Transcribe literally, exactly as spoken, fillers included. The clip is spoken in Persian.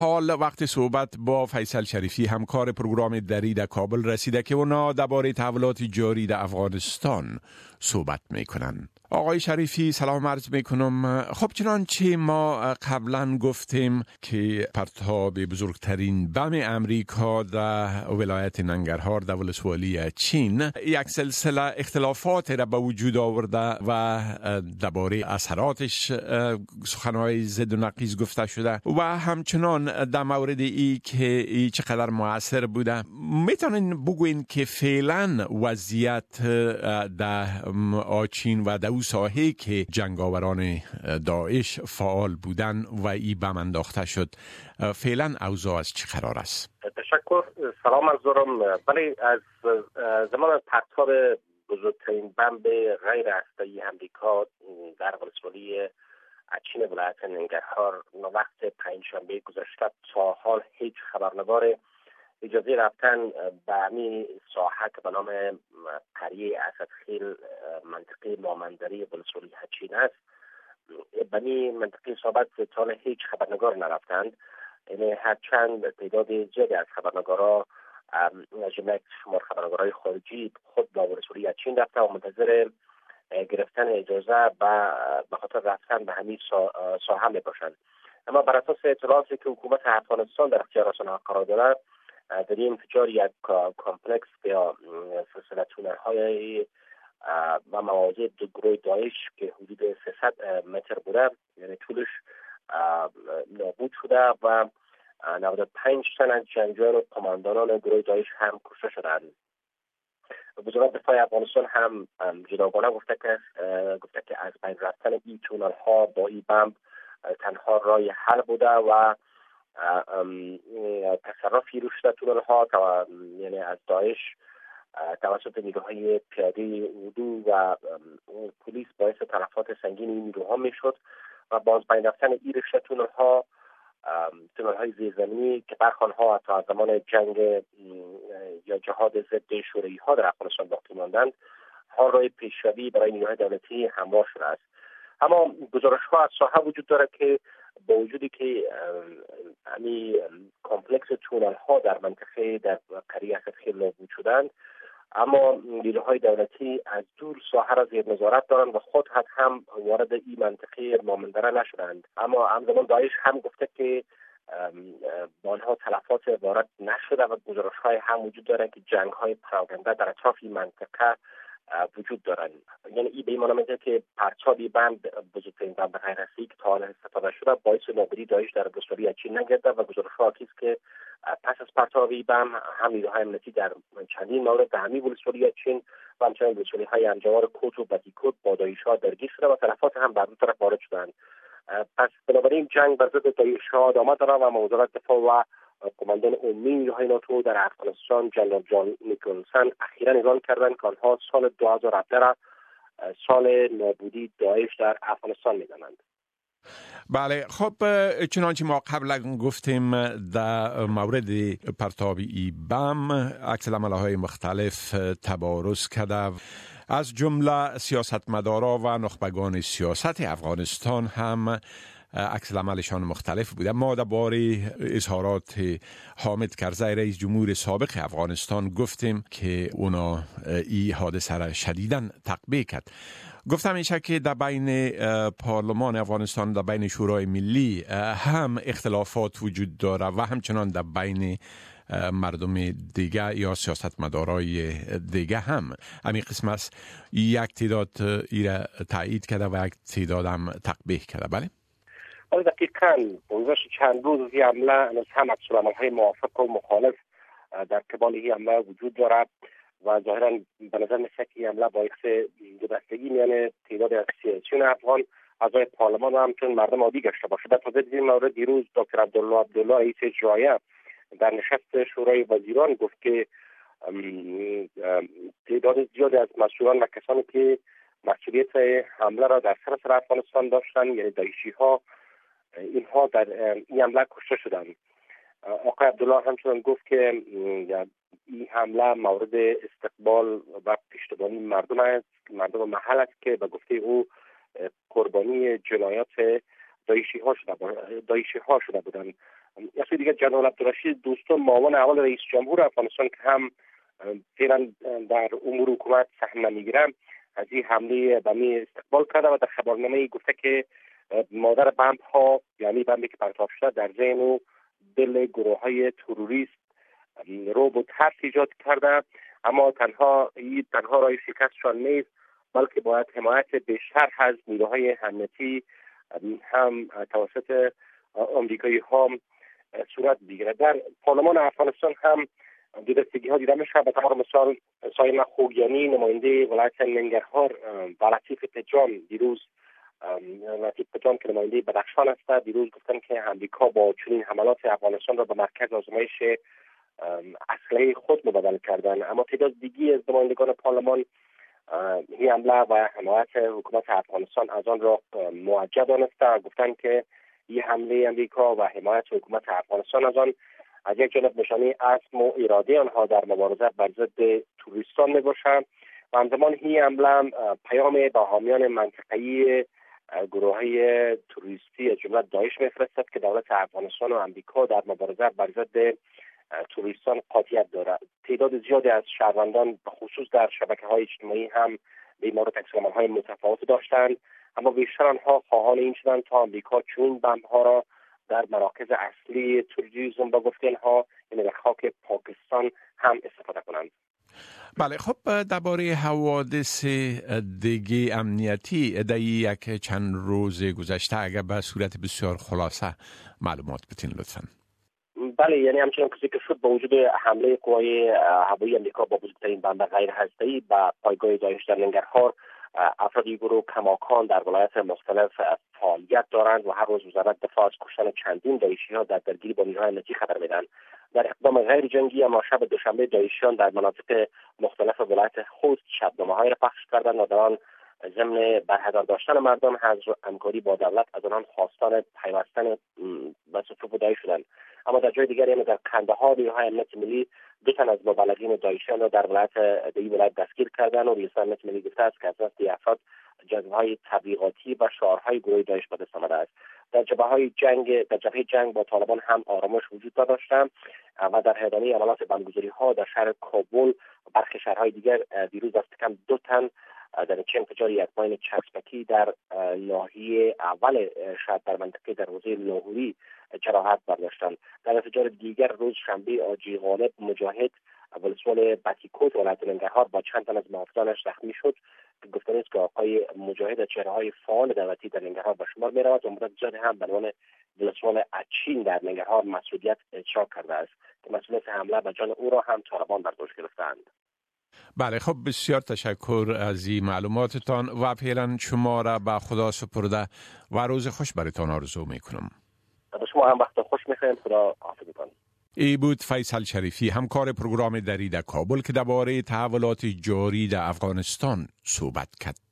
حال وقت صحبت با فیصل شریفی همکار پروگرام دری در کابل رسیده که اونا درباره تحولات جاری در افغانستان صحبت میکنن. آقای شریفی سلام عرض میکنم. خب چنانچه ما قبلا گفتیم که پرتاب بزرگترین بم امریکا در ولایت ننگرهار در ولسوالی چین یک سلسله اختلافات را به وجود آورده و درباره اثراتش سخنهای زد و نقیض گفته شده و همچنان در مورد ای که ای چقدر مؤثر بوده. میتونین بگوین که فعلا وضعیت در آچین و در او ساحه که جنگاوران داعش فعال بودن و ای بم انداخته شد فعلا اوضاع از چه قرار است؟ تشکر. سلام از دارم. ولی از زمان پرتاب بزرگترین بم غیر هسته‌ای امریکا در ولسوالی چین ولایت ننگرهار وقت پنجشنبه گذشته تا حال هیچ خبرنگار اجازه رفتن به همین ساحه که به نام قریه اسدخیل منطقه مامندری ولسوالی چین است به این منطقه ثابت تا هیچ خبرنگار نرفتند. یعنی هرچند تعداد زیادی از خبرنگارها از جمله شمار خبرنگارهای خارجی خود با ولسوالی چین رفته و منتظر گرفتن اجازه به خاطر رفتن به همین ساحه می باشند. اما بر اساس اطلاعاتی که حکومت افغانستان در اختیار رسانه‌ها قرار دارد، در این انفجار یک کامپلکس یا سلسله تونل‌های و مواضع دو گروه داعش که حدود سیصد متر بوده، یعنی طولش نابود شده و نود و پنج تن از جنگجویان و کماندانان گروه داعش هم کشته شدند. وزارت دفاع افغانستان هم جداگانه گفته که گفته که از بین رفتن این تونل ها با این بمب تنها راه حل بوده و تصرفی روش در تونل ها یعنی از داعش توسط نیروهای پیاده اردو و پلیس باعث تلفات سنگین این نیروها میشد و باز بین رفتن این رشته تونل ها تونل های زیرزمینی که برخی آنها تا از زمان جنگ یا جهاد ضد شوروی ها در افغانستان باقی ماندند حال راه پیشروی برای نیروهای دولتی هموار شده است. اما گزارش ها از ساحه وجود دارد که با وجودی که همین کامپلکس تونل ها در منطقه در قریه اسدخیل نابود شدند، اما نیروهای دولتی از دور ساحه را زیر نظارت دارند و خود حد هم وارد این منطقه مامندره نشدند. اما همزمان داعش هم گفته که با آنها تلفات وارد نشده و گزارش های هم وجود دارند که جنگ های پراکنده در اطراف این منطقه وجود دارند. یعنی این به این معنی میشه که پرتابی بند بزرگترین بند غیر رسمی که تا حالا استفاده شده باعث نابودی داعش در ولسوالی چین نگرده و گزارش ها است که پس از پرتابی بم هم نیروهای امنیتی در چندین مورد در همین ولسوالی چین و همچنین ولسوالی های انجوار کوت و بتیکوت با داعش ها درگیر شده و تلفات هم بر دو طرف وارد شدند. پس بنابراین جنگ بر ضد داعش ها ادامه دارد و وزارت دفاع و کماندان عمومی نیروهای ناتو در افغانستان جنرال جان نیکلسن اخیراً اعلام کردند که آنها سال دو هزار و هفده را سال نابودی داعش در افغانستان می‌دانند. بله، خب چنانچه ما قبلا گفتیم در مورد پرتابی بم عکس العمل‌های مختلف تبارز کرده، از جمله سیاستمدارا و نخبگان سیاست افغانستان هم عکس العملشان مختلف بوده. ما درباره اظهارات حامد کرزی رئیس جمهور سابق افغانستان گفتیم که اونا این حادثه را شدیداً تقبیح کرد. گفتم میشه که در بین پارلمان افغانستان در بین شورای ملی هم اختلافات وجود داره و همچنان در بین مردم دیگه یا سیاستمدارای دیگه هم همین قسم است. یک تعداد ایره تایید کرده و یک تعداد هم تقبیح کرده. بله؟ آره دقیقاً. گذشت چند روز این حمله هم عکس‌العمل‌های موافق و مخالف در قبال این حمله وجود دارد و ظاهراً به نظر می‌رسد که این حمله باعث دو دستگی میان تعداد از سیاسیون افغان اعضای پارلمان و همچنین مردم عادی گشته باشد. در تازه این مورد دیروز دکتر عبدالله عبدالله رئیس اجرایی در نشست شورای وزیران گفت که تعداد زیادی از مسئولان و کسانی که مسئولیت حمله را در سراسر افغانستان داشتند، یعنی داعشی ها، اینها در این حمله کشته شدند. آقای عبدالله همچنان گفت که این حمله مورد استقبال و پشتیبانی مردم است، مردم محل است که به گفته او قربانی جنایات داعشی ها شده داعشی ها شده بودند. از سوی دیگر جنرال عبدالرشید دوستم معاون اول رئیس جمهور افغانستان که هم فعلا در امور حکومت سهم نمیگیرم از این حمله بمی استقبال کرده و در خبرنامه گفته که مادر بمب ها یعنی بمبی که پرتاب شده در ذهن و دل گروه های تروریست رعب و ترس ایجاد کرده، اما تنها این تنها راه شکستشان نیست بلکه باید حمایت بیشتر از نیروهای امنیتی هم توسط آمریکایی ها صورت بگیرد. در پارلمان افغانستان هم دیدستگی ها دیده میشه. به طور مثال ساینا خوگیانی نماینده ولایت ننگرهار و لطیف پجان دیروز لطیف پجان که نماینده بدخشان است دیروز گفتن که امریکا با چنین حملات افغانستان را به مرکز آزمایش اسلحه خود مبادله کردن. اما تعداد دیگی از نمایندگان پارلمان این حمله و حمایت حکومت افغانستان از آن را موجه دانسته و گفتن که این حمله امریکا و حمایت حکومت افغانستان از آن از یک جانب نشانه عزم و اراده آنها در مبارزه بر ضد توریستان میباشد و همزمان این حمله پیام به حامیان منطقه‌ای گروه‌های توریستی از جمله داعش میفرستد که دولت افغانستان و امریکا در مبارزه بر ضد توریستان قاطعیت دارد. تعداد زیادی از شهروندان به خصوص در شبکه‌های اجتماعی هم به این مورد عکس‌العمل‌های متفاوت داشتند، اما بیشتر آنها خواهان این شدند تا امریکا چنین بمب‌ها را در مراکز اصلی توریسم با گفته اینها یعنی در خاک پاکستان هم استفاده کنند. بله، خب درباره حوادث دیگه امنیتی در یک چند روز گذشته اگر به صورت بسیار خلاصه معلومات بتین لطفاً. بله، یعنی همچنان که ذکر شد با وجود حمله قوای هوایی امریکا با بزرگترین بمب غیر هسته‌ای به پایگاه داعش در ننگرهار، افرادی گروه کماکان در ولایت مختلف فعالیت دارند و هر روز وزارت دفاع از کشتن چندین داعشی‌ها در درگیری با نیروهای امنیتی خبر میدن. در اقدام غیر جنگی اما شب دوشنبه داعشیان در مناطق مختلف ولایت خوست شبنامه‌های را پخش کردند و در آن ضمن برحضر داشتن مردم حضر همکاری با دولت از آنان خواستان پیوستن به صفوف داعش شدند. اما در جای دیگری هم در کندهار نیروهای امنیت ملی دو تن از مبلغین داعشیان را در ولایت در این ولایت دستگیر کردند و رئیس امنیت ملی گفته است که از دست افراد جزمه‌های تبلیغاتی و شعارهای گروه داعش به دست آمده است. در جبهه‌های جنگ در جبهه جنگ با طالبان هم آرامش وجود داشت و در ادامه عملیات بمبگذاری‌ها در شهر کابل و برخی شهرهای دیگر دیروز دست کم دو تن در چه انفجار یک ماین چسبکی در ناحیه اول شهر در منطقه دروازه لاهوری جراحت برداشتند. در انفجار دیگر روز شنبه آجی غالب مجاهد ولسوال بتیکوت ولایت ننگرهار با چند تن از محافظانش زخمی شد که گفته است که آقای مجاهد چهره‌های فعال دولتی در ننگرهار به شمار می‌رود و مدت زیادی هم به عنوان ولسوال اچین در ننگرهار مسئولیت اجرا کرده است که مسئولیت حمله به جان او را هم طالبان بر دوش گرفتند. بله، خب بسیار تشکر از این معلوماتتان و فعلا شما را به خدا سپرده و روز خوش براتان آرزو میکنم. به شما هم وقت خوش میخوایم. خدا حافظتان. ای بود فیصل شریفی، همکار پروگرام دری در کابل که درباره تحولات جاری در افغانستان صحبت کرد.